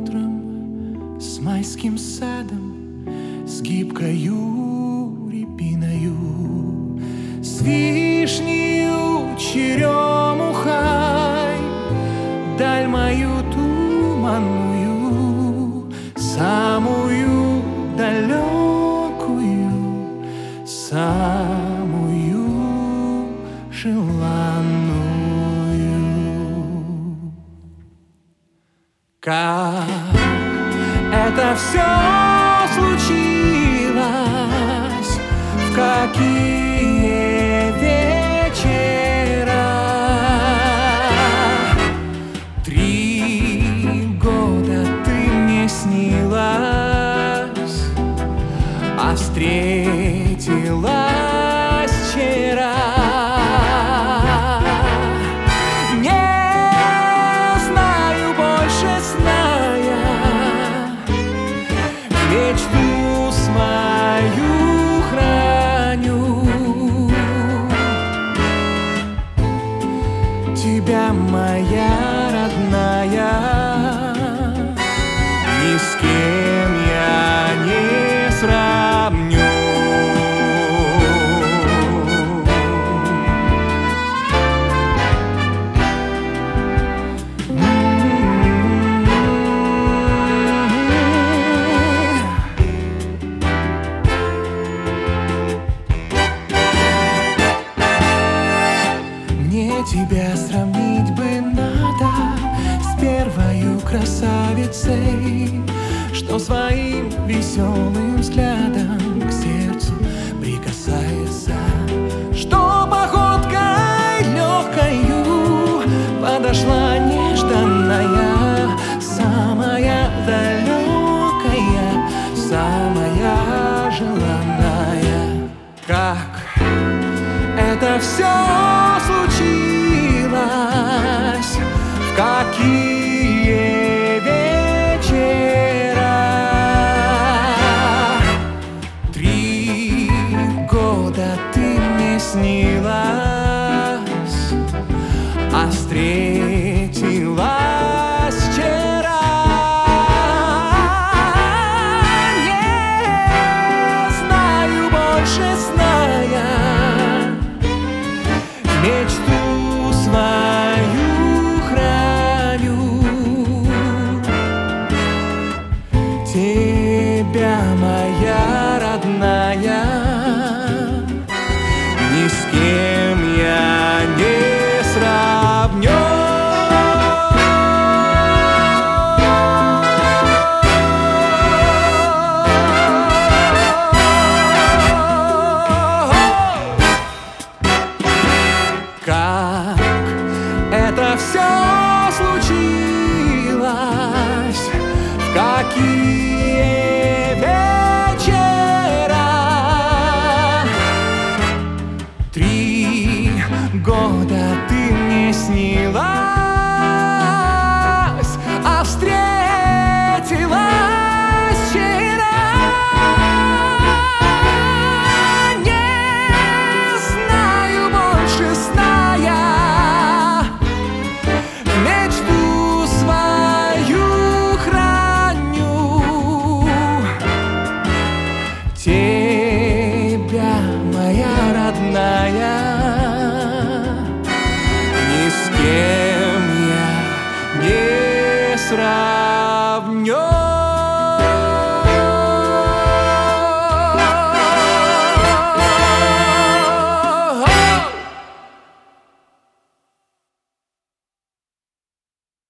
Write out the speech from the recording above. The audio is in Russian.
утром с майским садом, с гибкою репиною, с вишнею, черемухой, даль мою туманную, самую далекую, самую желанную. Как это все случилось, в какие вечера? 3 года ты мне снилась, а встретилась вчера. Мечту свою храню, тебя, моя родная, ни с кем я не сравню. Тебя сравнить бы надо с первою красавицей, что своим веселым взглядом к сердцу прикасается, что походкой легкою подошла нежданная, самая далекая, самая желанная. Как это все случилось, в какие вечера? 3 года ты мне снилась, а встретилась вчера. Не знаю больше, зная мечту свою храню, тебя, моя родная, ни с кем я не сравню. Как это все случилось, в какие вечера? 3 года ты мне снилась, а встретилась вчера. Тебя, моя родная, ни с кем